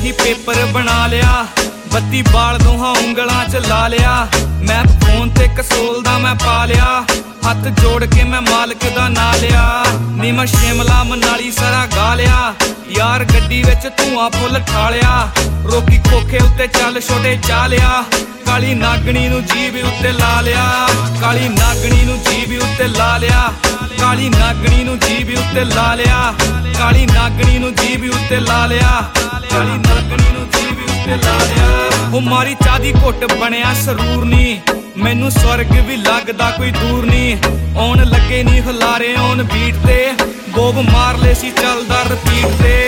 ही paper बना लिया, बत्ती बाल दोहां उंगलां च ला लिया। मैं फोन ते कसोल दा मैं पा लिया, हथ जोड़ के मैं मालक दा ना लिया। नी मैं शिमला मनाली सारा गा लिया, यार गड्डी विच धुआं फुल ठालिया। रोकी खोखे उत्ते चल छोटे चा लिया, काली नागणी नू जीभ उत्ते ला लिया। काली नागणी नू जीभ उत्ते ला लिया, काली नागणी नू जीभ उत्ते ला लिया। काली नागणी नू जीभ उत्ते ला लिया, काली नागणी नू जीभ उत्ते ला लिया। ओ मारी चाह दी घुट बनिया सरूर नी, मैनू स्वर्ग भी लगदा कोई दूर नी। आउण लगे नी हुलारे ऑन बीट ते, बोब मार ले सी चलदा रिपीट ते।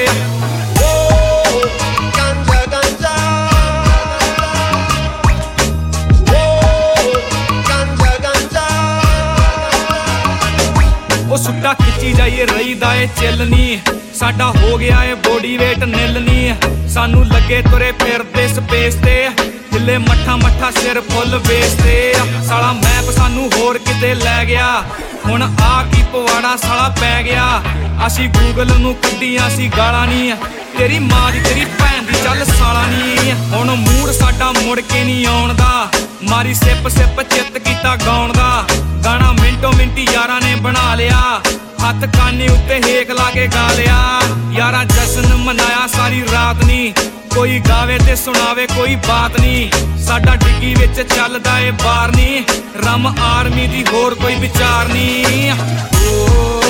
सुट्टा खिच्ची जाइए रहीदा ए चिलनी, साडा हो गया है बॉडी वेट निलनी। सानू लगे तुरे फिरदे स्पेस ते, हिले मट्ठा मट्ठा सिर फुल बेस ते। साला मैप सानू होर किते लै गया, हुण आ की पवाड़ा साला पै गया। असी गूगल नू कड्डियां सी गालां नी, तेरी मां दी तेरी भैन दी चल साला नी। हुण मूड साडा मुड़ के नी आउण दा, मारी सिप सिप चित कीता गाउण दा। गाना मिंटो मिंटी यारां ने बना लिया, हथ कानी उत्ते हेक ला के गा लिया। यारा जश्न मनाया सारी रात नी, कोई गावे ते सुनावे कोई बात नी। साडा डिग्गी विच चलदा ए बार नी, रम आर्मी दी होर कोई विचार नी।